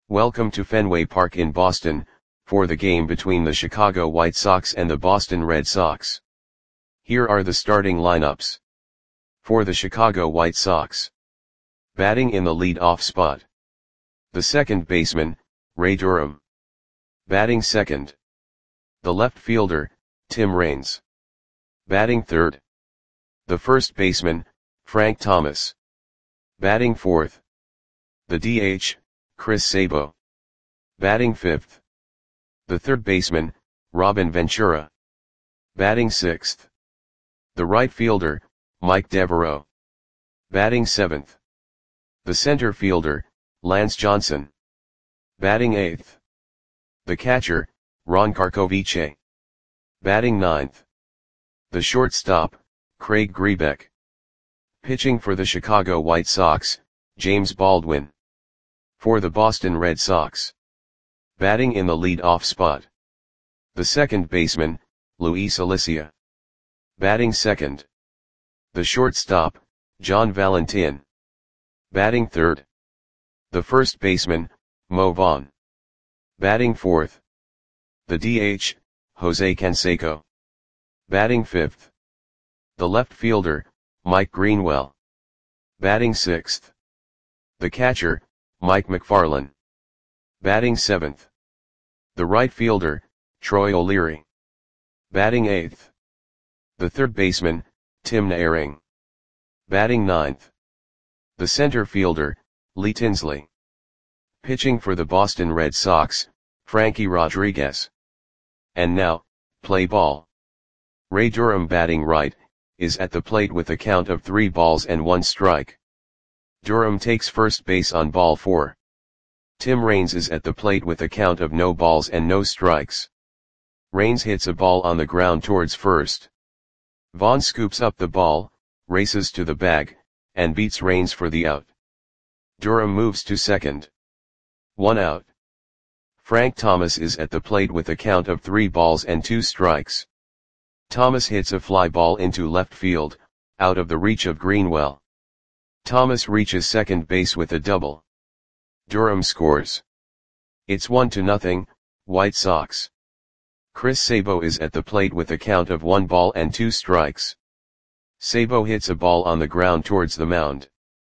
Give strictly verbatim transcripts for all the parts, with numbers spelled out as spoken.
Welcome to Fenway Park in Boston, for the game between the Chicago White Sox and the Boston Red Sox. Here are the starting lineups. For the Chicago White Sox. Batting in the lead-off spot. The second baseman, Ray Durham. Batting second. The left fielder, Tim Raines. Batting third. The first baseman, Frank Thomas. Batting fourth. The D H, Chris Sabo. Batting fifth. The third baseman, Robin Ventura. Batting sixth. The right fielder, Mike Devereaux. Batting seventh. The center fielder, Lance Johnson. Batting eighth. The catcher, Ron Karkovice. Batting ninth. The shortstop, Craig Grebeck. Pitching for the Chicago White Sox, James Baldwin. For the Boston Red Sox. Batting in the lead-off spot. The second baseman, Luis Alicia. Batting second. The shortstop, John Valentin. Batting third. The first baseman, Mo Vaughn. Batting fourth. The D H, Jose Canseco. Batting fifth. The left fielder, Mike Greenwell. Batting sixth. The catcher, Mike McFarland. Batting seventh. The right fielder, Troy O'Leary. Batting eighth. The third baseman, Tim Naehring. Batting ninth. The center fielder, Lee Tinsley. Pitching for the Boston Red Sox, Frankie Rodriguez. And now, play ball. Ray Durham batting right, is at the plate with a count of three balls and one strike. Durham takes first base on ball four. Tim Raines is at the plate with a count of no balls and no strikes. Raines hits a ball on the ground towards first. Vaughn scoops up the ball, races to the bag, and beats Raines for the out. Durham moves to second. One out. Frank Thomas is at the plate with a count of three balls and two strikes. Thomas hits a fly ball into left field, out of the reach of Greenwell. Thomas reaches second base with a double. Durham scores. It's one to nothing, White Sox. Chris Sabo is at the plate with a count of one ball and two strikes. Sabo hits a ball on the ground towards the mound.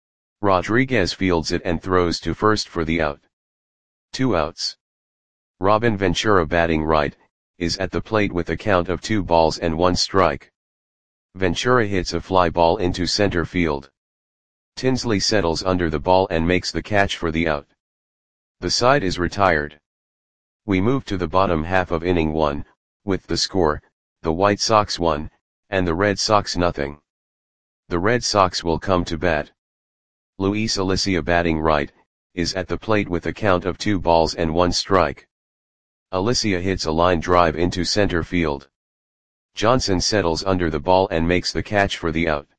Rodriguez fields it and throws to first for the out. Two outs. Robin Ventura batting right, is at the plate with a count of two balls and one strike. Ventura hits a fly ball into center field. Tinsley settles under the ball and makes the catch for the out. The side is retired. We move to the bottom half of inning one, with the score, the White Sox one, and the Red Sox nothing. The Red Sox will come to bat. Luis Alicia batting right, is at the plate with a count of two balls and one strike. Alicia hits a line drive into center field. Johnson settles under the ball and makes the catch for the out.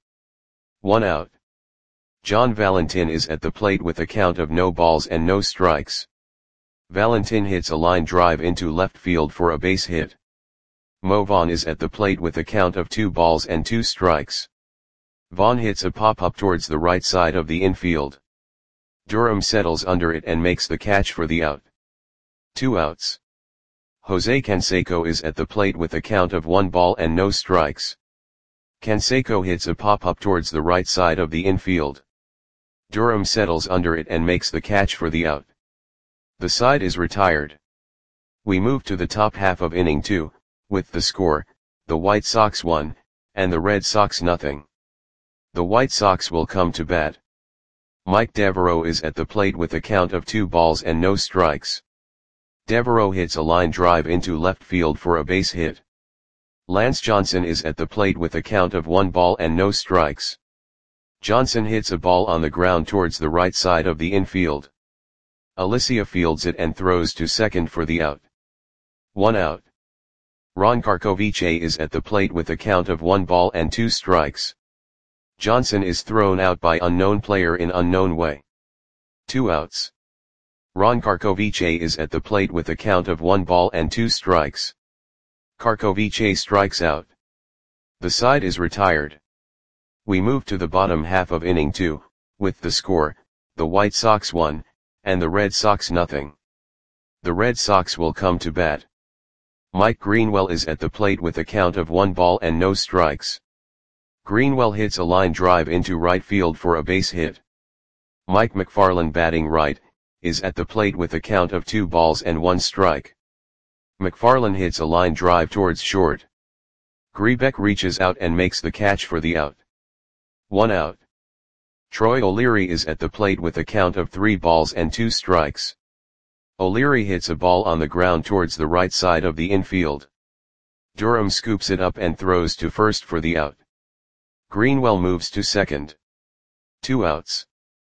One out. John Valentin is at the plate with a count of no balls and no strikes. Valentin hits a line drive into left field for a base hit. Mo Vaughn is at the plate with a count of two balls and two strikes. Vaughn hits a pop-up towards the right side of the infield. Durham settles under it and makes the catch for the out. Two outs. Jose Canseco is at the plate with a count of one ball and no strikes. Canseco hits a pop-up towards the right side of the infield. Durham settles under it and makes the catch for the out. The side is retired. We move to the top half of inning two, with the score, the White Sox one, and the Red Sox nothing. The White Sox will come to bat. Mike Devereaux is at the plate with a count of two balls and no strikes. Devereaux hits a line drive into left field for a base hit. Lance Johnson is at the plate with a count of one ball and no strikes. Johnson hits a ball on the ground towards the right side of the infield. Alicia fields it and throws to second for the out. One out. Ron Karkovice is at the plate with a count of one ball and two strikes. Johnson is thrown out by unknown player in unknown way. Two outs. Ron Karkovice is at the plate with a count of one ball and two strikes. Karkovice strikes out. The side is retired. We move to the bottom half of inning two, with the score, the White Sox one, and the Red Sox nothing. The Red Sox will come to bat. Mike Greenwell is at the plate with a count of one ball and no strikes. Greenwell hits a line drive into right field for a base hit. Mike McFarland, batting right, is at the plate with a count of two balls and one strike. McFarland hits a line drive towards short. Grebeck reaches out and makes the catch for the out. One out. Troy O'Leary is at the plate with a count of three balls and two strikes. O'Leary hits a ball on the ground towards the right side of the infield. Durham scoops it up and throws to first for the out. Greenwell moves to second. Two outs.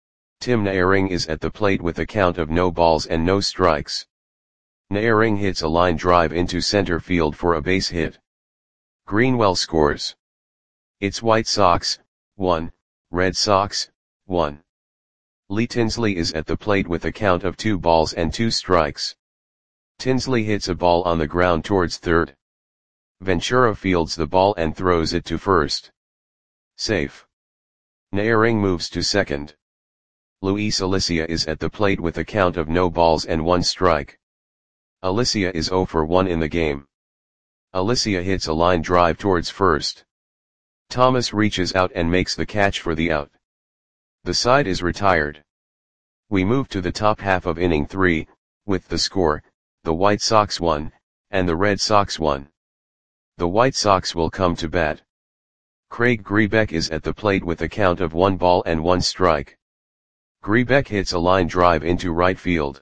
Tim Naehring is at the plate with a count of no balls and no strikes. Naehring hits a line drive into center field for a base hit. Greenwell scores. It's White Sox, one, Red Sox, one. Lee Tinsley is at the plate with a count of two balls and two strikes. Tinsley hits a ball on the ground towards third. Ventura fields the ball and throws it to first. Safe. Naehring moves to second. Luis Alicia is at the plate with a count of no balls and one strike. Alicia is zero for one in the game. Alicia hits a line drive towards first. Thomas reaches out and makes the catch for the out. The side is retired. We move to the top half of inning three, with the score, the White Sox one, and the Red Sox one. The White Sox will come to bat. Craig Grebeck is at the plate with a count of one ball and one strike. Grebeck hits a line drive into right field.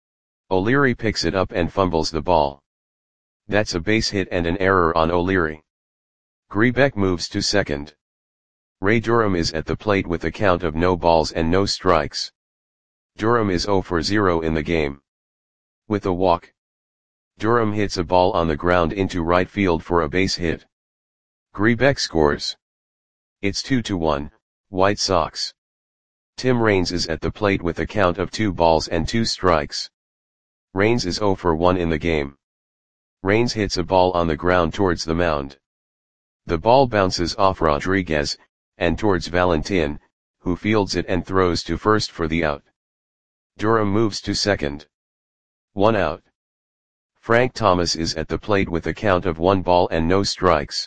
O'Leary picks it up and fumbles the ball. That's a base hit and an error on O'Leary. Grebeck moves to second. Ray Durham is at the plate with a count of no balls and no strikes. Durham is zero for zero in the game. With a walk. Durham hits a ball on the ground into right field for a base hit. Grebeck scores. It's two to one, White Sox. Tim Raines is at the plate with a count of two balls and two strikes. Raines is zero for one in the game. Raines hits a ball on the ground towards the mound. The ball bounces off Rodriguez, and towards Valentin, who fields it and throws to first for the out. Durham moves to second. One out. Frank Thomas is at the plate with a count of one ball and no strikes.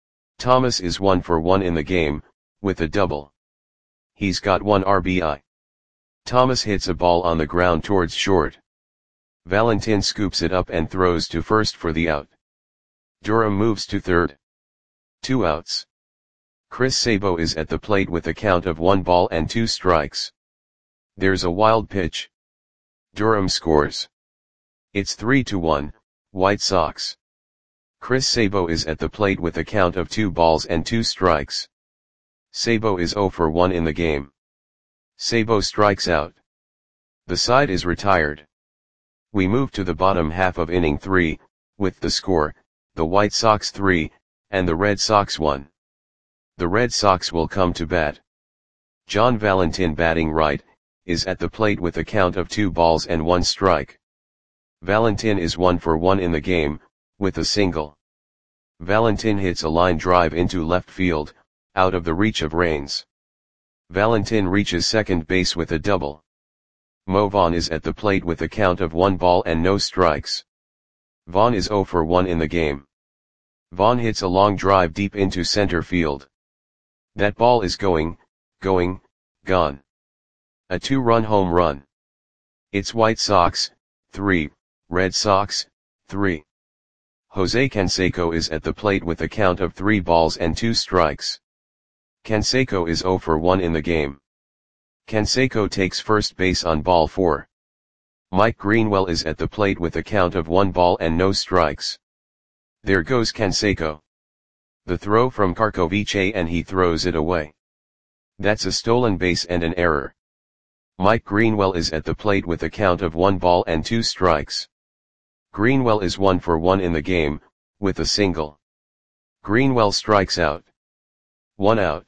Thomas is one for one in the game, with a double. He's got one R B I. Thomas hits a ball on the ground towards short. Valentin scoops it up and throws to first for the out. Durham moves to third. Two outs. Chris Sabo is at the plate with a count of one ball and two strikes. There's a wild pitch. Durham scores. It's three to one, White Sox. Chris Sabo is at the plate with a count of two balls and two strikes. Sabo is zero for one in the game. Sabo strikes out. The side is retired. We move to the bottom half of inning three, with the score, the White Sox three, and the Red Sox one. The Red Sox will come to bat. John Valentin, batting right, is at the plate with a count of two balls and one strike. Valentin is one for one in the game, with a single. Valentin hits a line drive into left field, out of the reach of Raines. Valentin reaches second base with a double. Mo Vaughn is at the plate with a count of one ball and no strikes. Vaughn is zero for one in the game. Vaughn hits a long drive deep into center field. That ball is going, going, gone. A two-run home run. It's White Sox, three, Red Sox, three. Jose Canseco is at the plate with a count of three balls and two strikes. Canseco is zero for one in the game. Canseco takes first base on ball four. Mike Greenwell is at the plate with a count of one ball and no strikes. There goes Canseco. The throw from Karkovice and he throws it away. That's a stolen base and an error. Mike Greenwell is at the plate with a count of one ball and two strikes. Greenwell is one for one in the game, with a single. Greenwell strikes out. One out.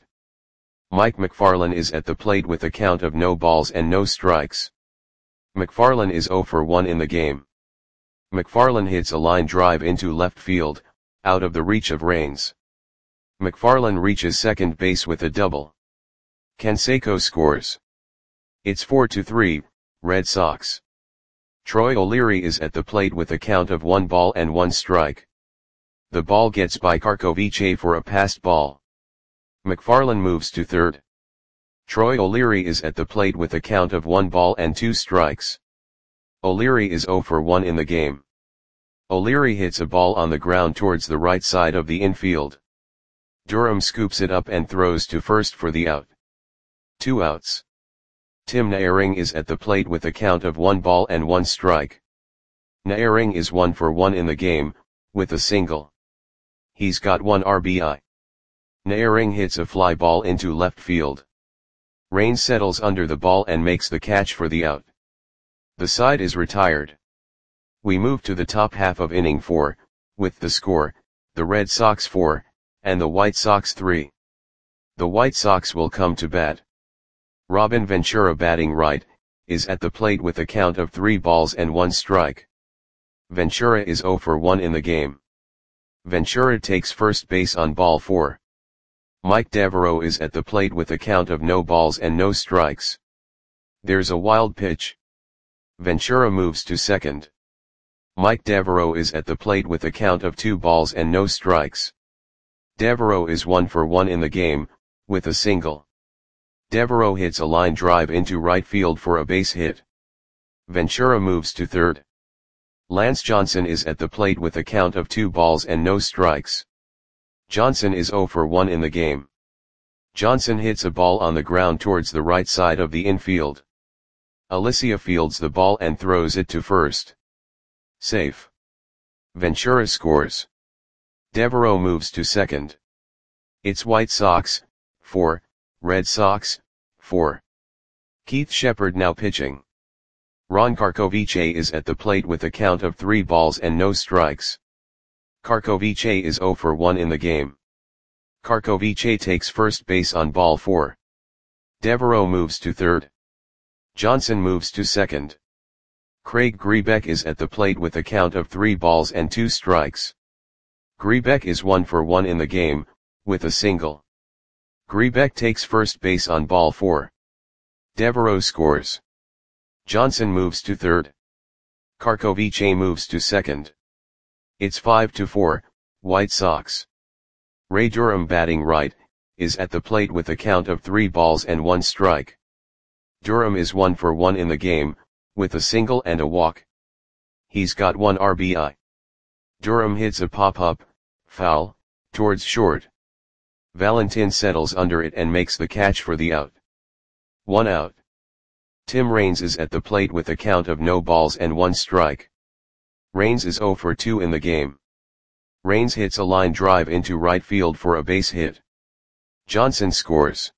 Mike McFarland is at the plate with a count of no balls and no strikes. McFarland is zero for one in the game. McFarland hits a line drive into left field, out of the reach of Raines. McFarland reaches second base with a double. Canseco scores. It's four to three, Red Sox. Troy O'Leary is at the plate with a count of one ball and one strike. The ball gets by Karkovice for a passed ball. McFarland moves to third. Troy O'Leary is at the plate with a count of one ball and two strikes. O'Leary is zero for one in the game. O'Leary hits a ball on the ground towards the right side of the infield. Durham scoops it up and throws to first for the out. Two outs. Tim Naehring is at the plate with a count of one ball and one strike. Naehring is one for one in the game, with a single. He's got one R B I. Naehring hits a fly ball into left field. Raines settles under the ball and makes the catch for the out. The side is retired. We move to the top half of inning four, with the score, the Red Sox four, and the White Sox three. The White Sox will come to bat. Robin Ventura, batting right, is at the plate with a count of three balls and one strike. Ventura is zero for one in the game. Ventura takes first base on ball four. Mike Devereaux is at the plate with a count of no balls and no strikes. There's a wild pitch. Ventura moves to second. Mike Devereaux is at the plate with a count of two balls and no strikes. Devereaux is one for one in the game, with a single. Devereaux hits a line drive into right field for a base hit. Ventura moves to third. Lance Johnson is at the plate with a count of two balls and no strikes. Johnson is zero for one in the game. Johnson hits a ball on the ground towards the right side of the infield. Alicia fields the ball and throws it to first. Safe. Ventura scores. Devereaux moves to second. It's White Sox, four, Red Sox, four. Keith Shepard now pitching. Ron Karkovice is at the plate with a count of three balls and no strikes. Karkovice is zero for one in the game. Karkovice takes first base on ball four. Devereaux moves to third. Johnson moves to second. Craig Grebeck is at the plate with a count of three balls and two strikes. Grebeck is one for one in the game, with a single. Grebeck takes first base on ball four. Devereaux scores. Johnson moves to third. Karkovice moves to second. It's five to four, White Sox. Ray Durham, batting right, is at the plate with a count of three balls and one strike. Durham is one for one in the game, with a single and a walk. He's got one R B I. Durham hits a pop-up, foul, towards short. Valentin settles under it and makes the catch for the out. One out. Tim Raines is at the plate with a count of no balls and one strike. Raines is zero for two in the game. Raines hits a line drive into right field for a base hit. Johnson scores.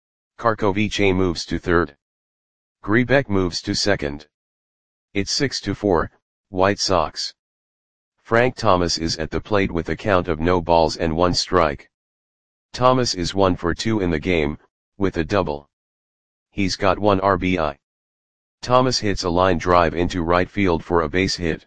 Karkovice moves to third. Grebeck moves to second. It's six to four, White Sox. Frank Thomas is at the plate with a count of no balls and one strike. Thomas is one for two in the game, with a double. He's got one R B I. Thomas hits a line drive into right field for a base hit.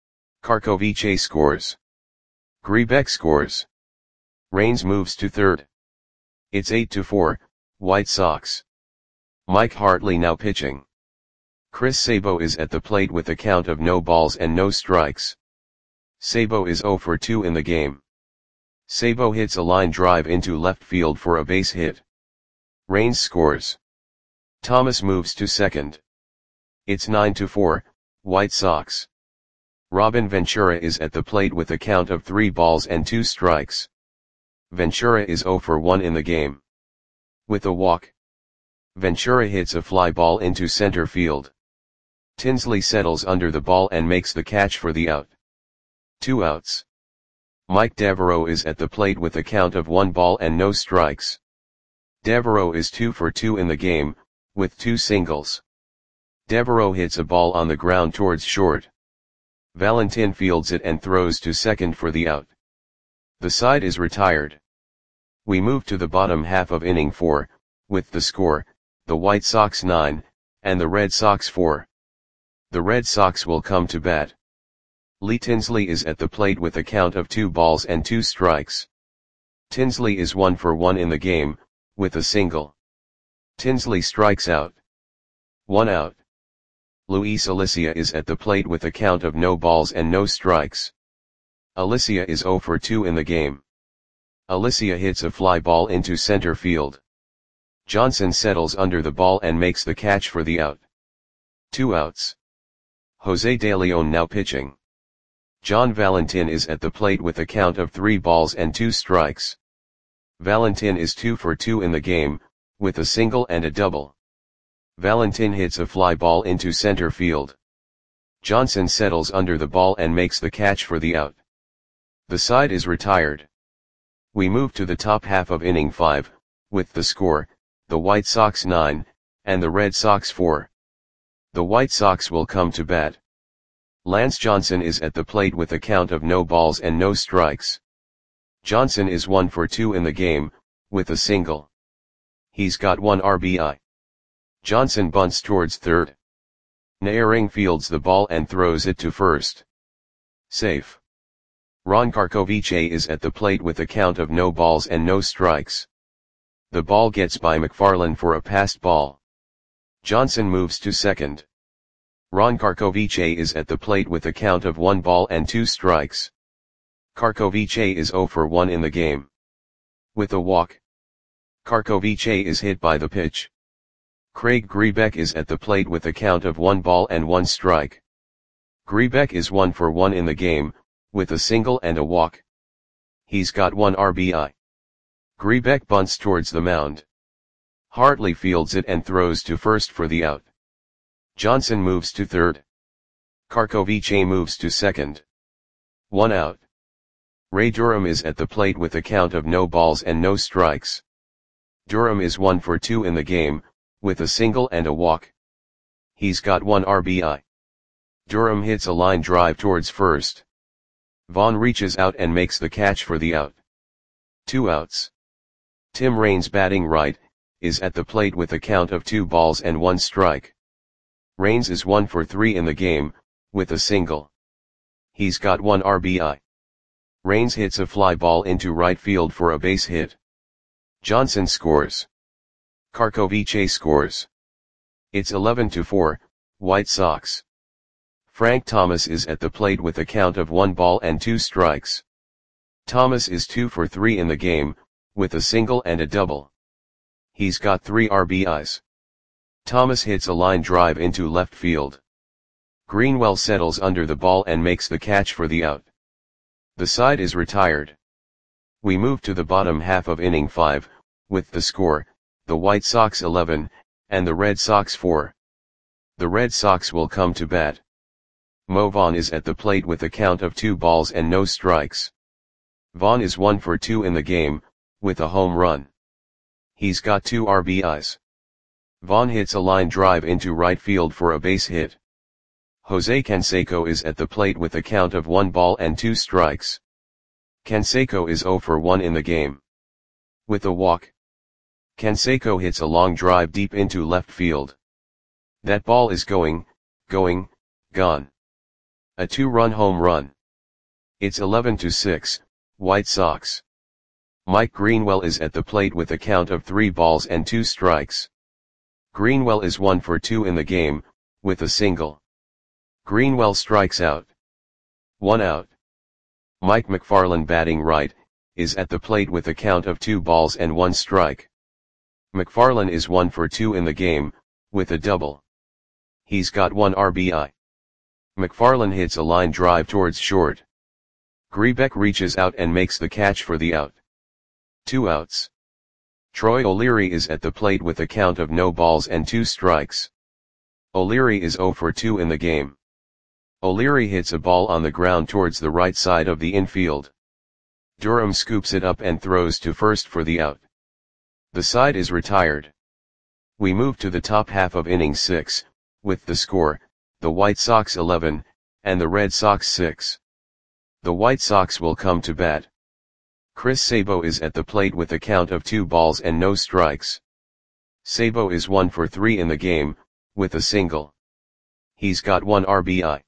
Karkovice scores. Grebeck scores. Raines moves to third. It's eight to four, White Sox. Mike Hartley now pitching. Chris Sabo is at the plate with a count of no balls and no strikes. Sabo is zero for two in the game. Sabo hits a line drive into left field for a base hit. Raines scores. Thomas moves to second. It's nine to four, White Sox. Robin Ventura is at the plate with a count of three balls and two strikes. Ventura is zero for one in the game. With a walk. Ventura hits a fly ball into center field. Tinsley settles under the ball and makes the catch for the out. Two outs. Mike Devereaux is at the plate with a count of one ball and no strikes. Devereaux is two for two in the game, with two singles. Devereaux hits a ball on the ground towards short. Valentin fields it and throws to second for the out. The side is retired. We move to the bottom half of inning four, with the score, the White Sox nine, and the Red Sox four. The Red Sox will come to bat. Lee Tinsley is at the plate with a count of two balls and two strikes. Tinsley is one for one in the game, with a single. Tinsley strikes out. One out. Luis Alicia is at the plate with a count of no balls and no strikes. Alicia is zero for two in the game. Alicia hits a fly ball into center field. Johnson settles under the ball and makes the catch for the out. Two outs. Jose De Leon now pitching. John Valentin is at the plate with a count of three balls and two strikes. Valentin is two for two in the game, with a single and a double. Valentin hits a fly ball into center field. Johnson settles under the ball and makes the catch for the out. The side is retired. We move to the top half of inning five, with the score, the White Sox nine, and the Red Sox four. The White Sox will come to bat. Lance Johnson is at the plate with a count of no balls and no strikes. Johnson is one for two in the game, with a single. He's got one R B I. Johnson bunts towards third. Naehring fields the ball and throws it to first. Safe. Ron Karkovice is at the plate with a count of no balls and no strikes. The ball gets by McFarland for a passed ball. Johnson moves to second. Ron Karkovice is at the plate with a count of one ball and two strikes. Karkovice is zero for one in the game. With a walk. Karkovice is hit by the pitch. Craig Grebeck is at the plate with a count of one ball and one strike. Grebeck is one for one in the game, with a single and a walk. He's got one R B I. Grebeck bunts towards the mound. Hartley fields it and throws to first for the out. Johnson moves to third. Karkovice moves to second. One out. Ray Durham is at the plate with a count of no balls and no strikes. Durham is one for two in the game, with a single and a walk. He's got one R B I. Durham hits a line drive towards first. Vaughn reaches out and makes the catch for the out. Two outs. Tim Raines, batting right, is at the plate with a count of two balls and one strike. Raines is one for three in the game, with a single. He's got one R B I. Raines hits a fly ball into right field for a base hit. Johnson scores. Karkovice scores. It's eleven to four, White Sox. Frank Thomas is at the plate with a count of one ball and two strikes. Thomas is two for three in the game, with a single and a double. He's got three R B Is. Thomas hits a line drive into left field. Greenwell settles under the ball and makes the catch for the out. The side is retired. We move to the bottom half of inning five, with the score, the White Sox eleven, and the Red Sox four. The Red Sox will come to bat. Mo Vaughn is at the plate with a count of two balls and no strikes. Vaughn is one for two in the game, with a home run. He's got two R B Is. Vaughn hits a line drive into right field for a base hit. Jose Canseco is at the plate with a count of one ball and two strikes. Canseco is zero for one in the game. With a walk. Canseco hits a long drive deep into left field. That ball is going, going, gone. A two-run home run. It's eleven to six, White Sox. Mike Greenwell is at the plate with a count of three balls and two strikes. Greenwell is one for two in the game, with a single. Greenwell strikes out. One out. Mike McFarland, batting right, is at the plate with a count of two balls and one strike. McFarland is one for two in the game, with a double. He's got one R B I. McFarland hits a line drive towards short. Grebeck reaches out and makes the catch for the out. Two outs. Troy O'Leary is at the plate with a count of no balls and two strikes. O'Leary is zero for two in the game. O'Leary hits a ball on the ground towards the right side of the infield. Durham scoops it up and throws to first for the out. The side is retired. We move to the top half of inning six, with the score, the White Sox eleven, and the Red Sox six. The White Sox will come to bat. Chris Sabo is at the plate with a count of two balls and no strikes. Sabo is one for three in the game, with a single. He's got one R B I.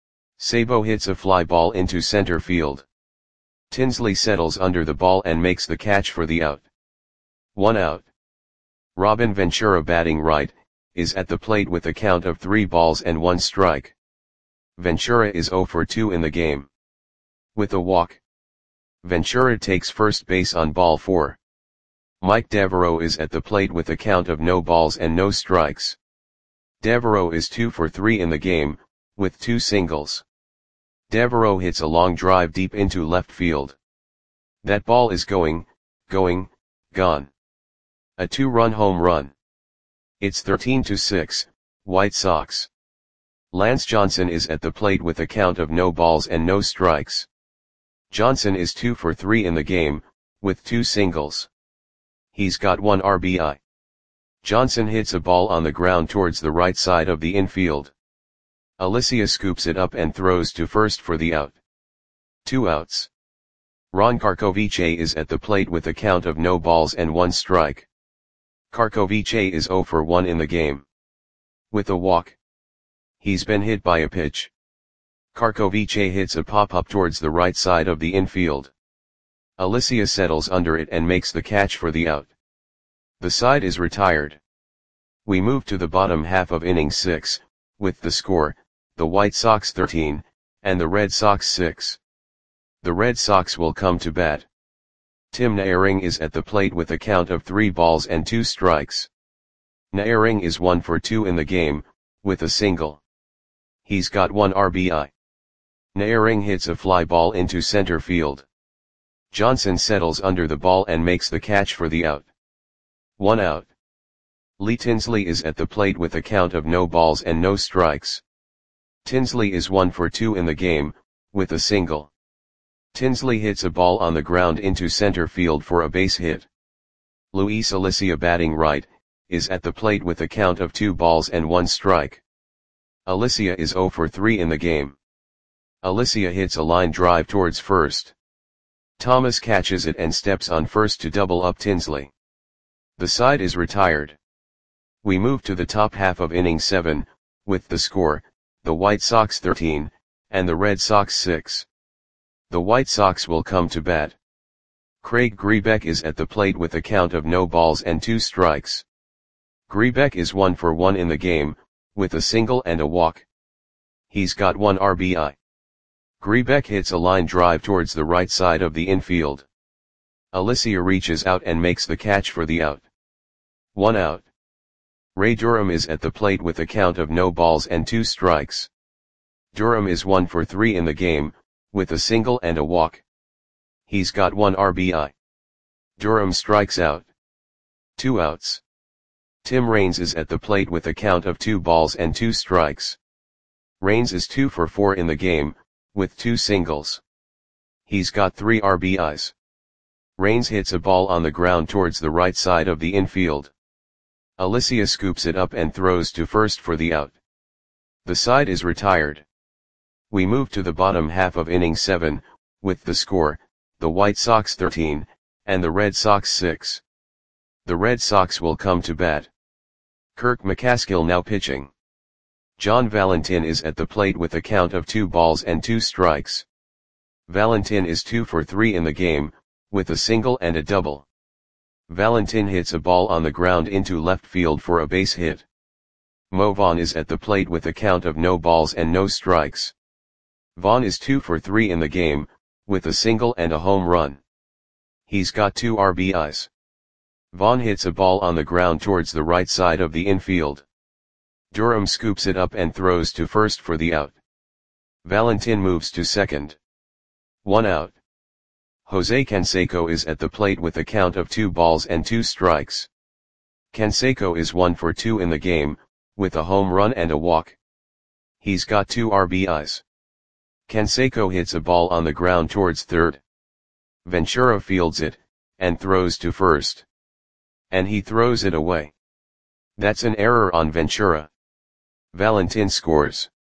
Sabo hits a fly ball into center field. Tinsley settles under the ball and makes the catch for the out. One out. Robin Ventura, batting right, is at the plate with a count of three balls and one strike. Ventura is zero for two in the game. With a walk, Ventura takes first base on ball four. Mike Devereaux is at the plate with a count of no balls and no strikes. Devereaux is two for three in the game, with two singles. Devereaux hits a long drive deep into left field. That ball is going, going, gone. A two-run home run. It's thirteen to six, White Sox. Lance Johnson is at the plate with a count of no balls and no strikes. Johnson is two for three in the game, with two singles. He's got one R B I. Johnson hits a ball on the ground towards the right side of the infield. Alicia scoops it up and throws to first for the out. Two outs. Ron Karkovice is at the plate with a count of no balls and one strike. Karkovice is zero for one in the game. With a walk. He's been hit by a pitch. Karkovice hits a pop-up towards the right side of the infield. Alicia settles under it and makes the catch for the out. The side is retired. We move to the bottom half of inning six, with the score, the White Sox thirteen, and the Red Sox six. The Red Sox will come to bat. Tim Naehring is at the plate with a count of three balls and two strikes. Naehring is one for two in the game, with a single. He's got one R B I. Naehring hits a fly ball into center field. Johnson settles under the ball and makes the catch for the out. One out. Lee Tinsley is at the plate with a count of no balls and no strikes. Tinsley is one for two in the game, with a single. Tinsley hits a ball on the ground into center field for a base hit. Luis Alicia, batting right, is at the plate with a count of two balls and one strike. Alicia is zero for three in the game. Alicia hits a line drive towards first. Thomas catches it and steps on first to double up Tinsley. The side is retired. We move to the top half of inning seven, with the score, the White Sox thirteen, and the Red Sox six. The White Sox will come to bat. Craig Grebeck is at the plate with a count of no balls and two strikes. Grebeck is one for one in the game, with a single and a walk. He's got one R B I. Grebeck hits a line drive towards the right side of the infield. Alicia reaches out and makes the catch for the out. One out. Ray Durham is at the plate with a count of no balls and two strikes. Durham is one for three in the game, with a single and a walk. He's got one R B I. Durham strikes out. Two outs. Tim Raines is at the plate with a count of two balls and two strikes. Raines is two for four in the game, with two singles. He's got three R B Is. Raines hits a ball on the ground towards the right side of the infield. Alicia scoops it up and throws to first for the out. The side is retired. We move to the bottom half of inning seven, with the score, the White Sox thirteen, and the Red Sox six. The Red Sox will come to bat. Kirk McCaskill now pitching. John Valentin is at the plate with a count of two balls and two strikes. Valentin is two for three in the game, with a single and a double. Valentin hits a ball on the ground into left field for a base hit. Mo Vaughn is at the plate with a count of no balls and no strikes. Vaughn is two for three in the game, with a single and a home run. He's got two R B Is. Vaughn hits a ball on the ground towards the right side of the infield. Durham scoops it up and throws to first for the out. Valentin moves to second. One out. Jose Canseco is at the plate with a count of two balls and two strikes. Canseco is one for two in the game, with a home run and a walk. He's got two R B Is. Canseco hits a ball on the ground towards third. Ventura fields it, and throws to first. And he throws it away. That's an error on Ventura. Valentin scores.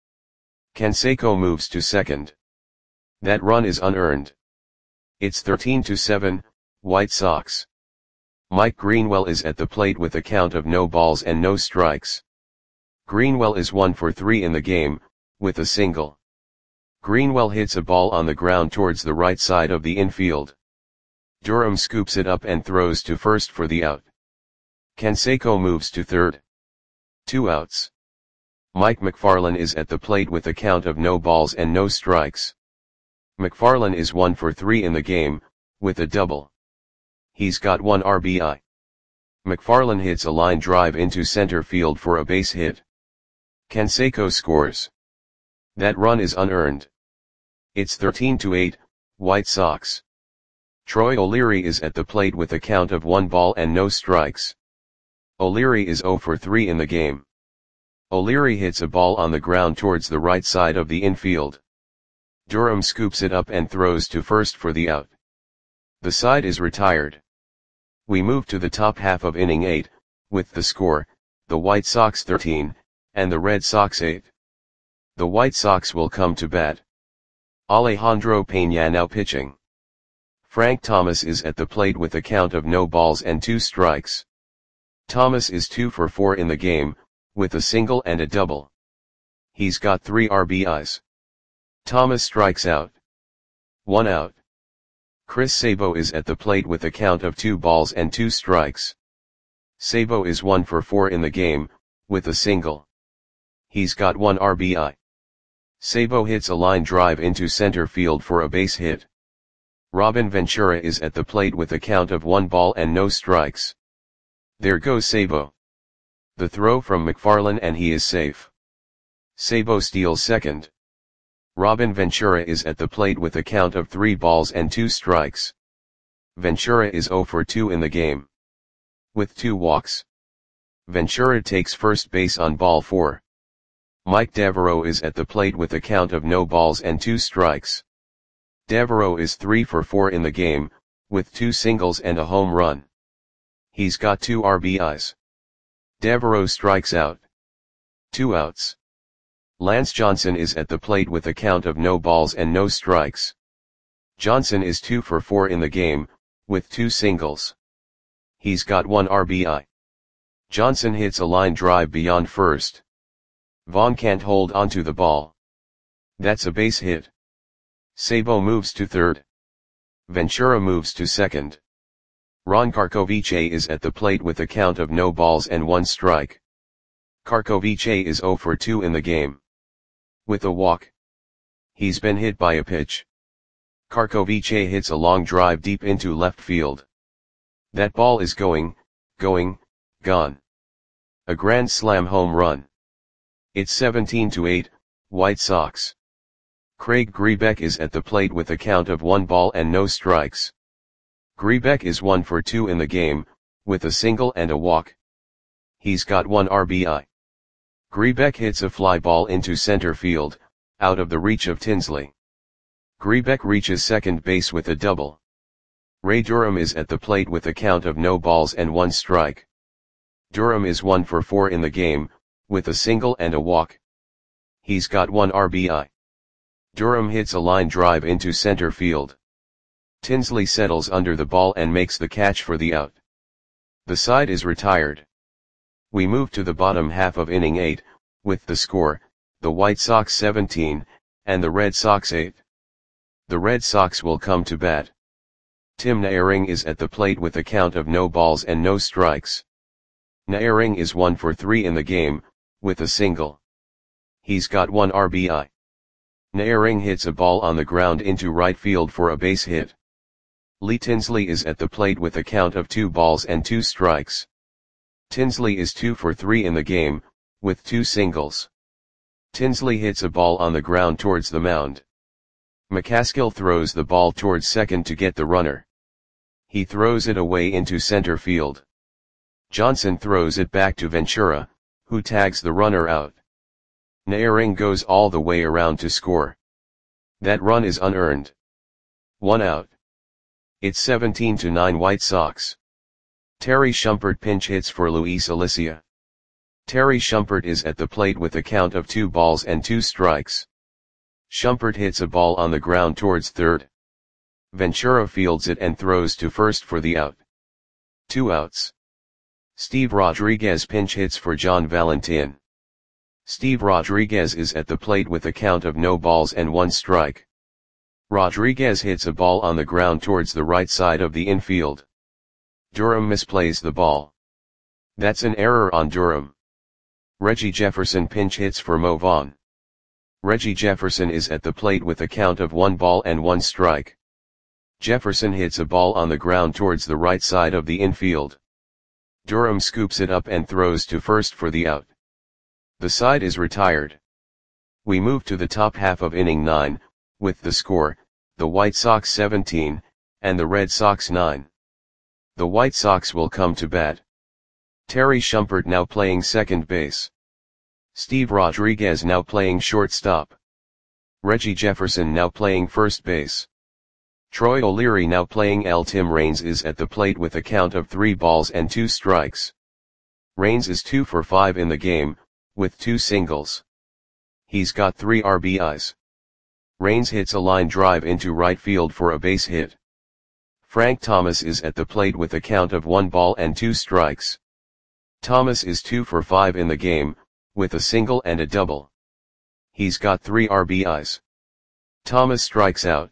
Canseco moves to second. That run is unearned. It's thirteen to seven, White Sox. Mike Greenwell is at the plate with a count of no balls and no strikes. Greenwell is one for three in the game, with a single. Greenwell hits a ball on the ground towards the right side of the infield. Durham scoops it up and throws to first for the out. Canseco moves to third. Two outs. Mike McFarland is at the plate with a count of no balls and no strikes. McFarland is one for three in the game, with a double. He's got one R B I. McFarland hits a line drive into center field for a base hit. Canseco scores. That run is unearned. It's thirteen to eight, White Sox. Troy O'Leary is at the plate with a count of one ball and no strikes. O'Leary is zero for three in the game. O'Leary hits a ball on the ground towards the right side of the infield. Durham scoops it up and throws to first for the out. The side is retired. We move to the top half of inning eight, with the score, the White Sox thirteen, and the Red Sox eight. The White Sox will come to bat. Alejandro Peña now pitching. Frank Thomas is at the plate with a count of no balls and two strikes. Thomas is two for four in the game, with a single and a double. He's got three R B Is. Thomas strikes out. One out. Chris Sabo is at the plate with a count of two balls and two strikes. Sabo is one for four in the game, with a single. He's got one R B I. Sabo hits a line drive into center field for a base hit. Robin Ventura is at the plate with a count of one ball and no strikes. There goes Sabo. The throw from McFarland and he is safe. Sabo steals second. Robin Ventura is at the plate with a count of three balls and two strikes. Ventura is zero for two in the game. With two walks. Ventura takes first base on ball four. Mike Devereaux is at the plate with a count of no balls and two strikes. Devereaux is three for four in the game, with two singles and a home run. He's got two R B Is. Devereaux strikes out. Two outs. Lance Johnson is at the plate with a count of no balls and no strikes. Johnson is two for four in the game, with two singles. He's got one R B I. Johnson hits a line drive beyond first. Vaughn can't hold onto the ball. That's a base hit. Sabo moves to third. Ventura moves to second. Ron Karkovice is at the plate with a count of no balls and one strike. Karkovice is zero for two in the game. With a walk. He's been hit by a pitch. Karkovice hits a long drive deep into left field. That ball is going, going, gone. A grand slam home run. It's seventeen to eight, White Sox. Craig Grebeck is at the plate with a count of one ball and no strikes. Grebeck is one for two in the game, with a single and a walk. He's got one R B I. Grebeck hits a fly ball into center field, out of the reach of Tinsley. Grebeck reaches second base with a double. Ray Durham is at the plate with a count of no balls and one strike. Durham is one for four in the game, with a single and a walk. He's got one R B I. Durham hits a line drive into center field. Tinsley settles under the ball and makes the catch for the out. The side is retired. We move to the bottom half of inning eight, with the score, the White Sox seventeen, and the Red Sox eight. The Red Sox will come to bat. Tim Naehring is at the plate with a count of no balls and no strikes. Naehring is one for three in the game, with a single. He's got one R B I. Naehring hits a ball on the ground into right field for a base hit. Lee Tinsley is at the plate with a count of two balls and two strikes. Tinsley is two for three in the game, with two singles. Tinsley hits a ball on the ground towards the mound. McCaskill throws the ball towards second to get the runner. He throws it away into center field. Johnson throws it back to Ventura, who tags the runner out. Naehring goes all the way around to score. That run is unearned. One out. It's seventeen to nine White Sox. Terry Shumpert pinch hits for Luis Alicia. Terry Shumpert is at the plate with a count of two balls and two strikes. Shumpert hits a ball on the ground towards third. Ventura fields it and throws to first for the out. Two outs. Steve Rodriguez pinch hits for John Valentin. Steve Rodriguez is at the plate with a count of no balls and one strike. Rodriguez hits a ball on the ground towards the right side of the infield. Durham misplays the ball. That's an error on Durham. Reggie Jefferson pinch hits for Mo Vaughn. Reggie Jefferson is at the plate with a count of one ball and one strike. Jefferson hits a ball on the ground towards the right side of the infield. Durham scoops it up and throws to first for the out. The side is retired. We move to the top half of inning nine, with the score, the White Sox seventeen, and the Red Sox nine. The White Sox will come to bat. Terry Shumpert now playing second base. Steve Rodriguez now playing shortstop. Reggie Jefferson now playing first base. Troy O'Leary now playing L. Tim Raines is at the plate with a count of three balls and two strikes. Raines is two for five in the game, with two singles. He's got three R B Is. Raines hits a line drive into right field for a base hit. Frank Thomas is at the plate with a count of one ball and two strikes. Thomas is two for five in the game, with a single and a double. He's got three R B Is. Thomas strikes out.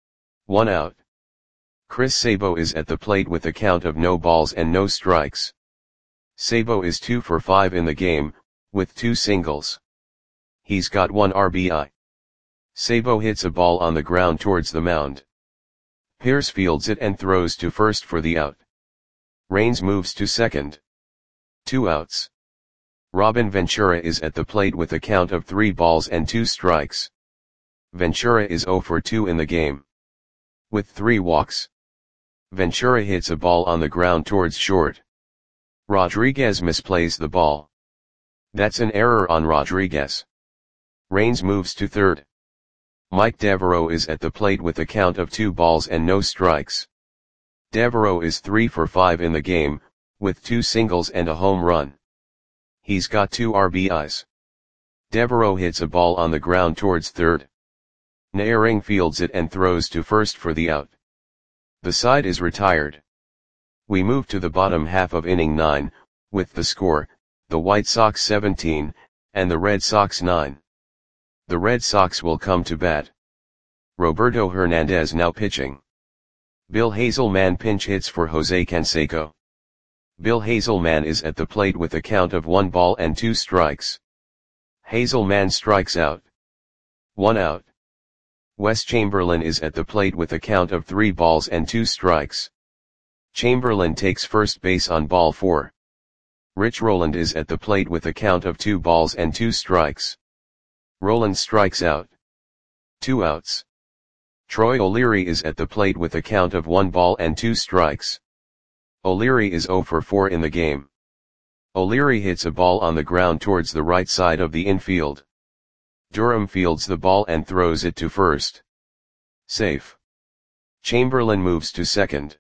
One out. Chris Sabo is at the plate with a count of no balls and no strikes. Sabo is two for five in the game, with two singles. He's got one R B I. Sabo hits a ball on the ground towards the mound. Pierce fields it and throws to first for the out. Raines moves to second. Two outs. Robin Ventura is at the plate with a count of three balls and two strikes. Ventura is zero for two in the game, with three walks. Ventura hits a ball on the ground towards short. Rodriguez misplays the ball. That's an error on Rodriguez. Raines moves to third. Mike Devereaux is at the plate with a count of two balls and no strikes. Devereaux is three for five in the game, with two singles and a home run. He's got two R B Is. Devereaux hits a ball on the ground towards third. Naehring fields it and throws to first for the out. The side is retired. We move to the bottom half of inning nine, with the score, the White Sox seventeen, and the Red Sox nine. The Red Sox will come to bat. Roberto Hernandez now pitching. Bill Hazelman pinch hits for Jose Canseco. Bill Hazelman is at the plate with a count of one ball and two strikes. Hazelman strikes out. One out. Wes Chamberlain is at the plate with a count of three balls and two strikes. Chamberlain takes first base on ball four. Rich Rowland is at the plate with a count of two balls and two strikes. Rowland strikes out. Two outs. Troy O'Leary is at the plate with a count of one ball and two strikes. O'Leary is zero for four in the game. O'Leary hits a ball on the ground towards the right side of the infield. Durham fields the ball and throws it to first. Safe. Chamberlain moves to second.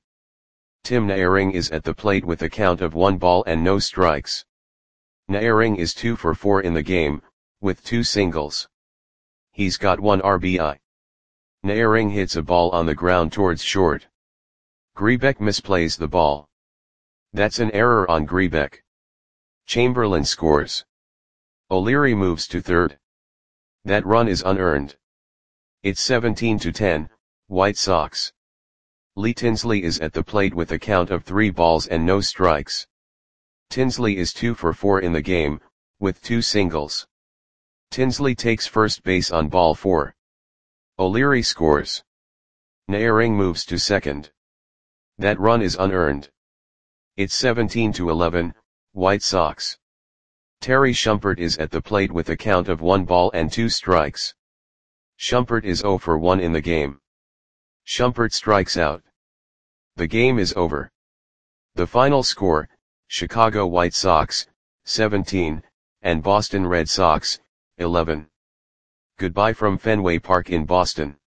Tim Naehring is at the plate with a count of one ball and no strikes. Naehring is two for four in the game, with two singles. He's got one R B I. Naehring hits a ball on the ground towards short. Grebeck misplays the ball. That's an error on Grebeck. Chamberlain scores. O'Leary moves to third. That run is unearned. It's seventeen to ten, White Sox. Lee Tinsley is at the plate with a count of three balls and no strikes. Tinsley is two for four in the game, with two singles. Tinsley takes first base on ball four. O'Leary scores. Naehring moves to second. That run is unearned. It's seventeen to eleven, White Sox. Terry Shumpert is at the plate with a count of one ball and two strikes. Shumpert is zero for one in the game. Shumpert strikes out. The game is over. The final score, Chicago White Sox, seventeen, and Boston Red Sox, eleven. Goodbye from Fenway Park in Boston.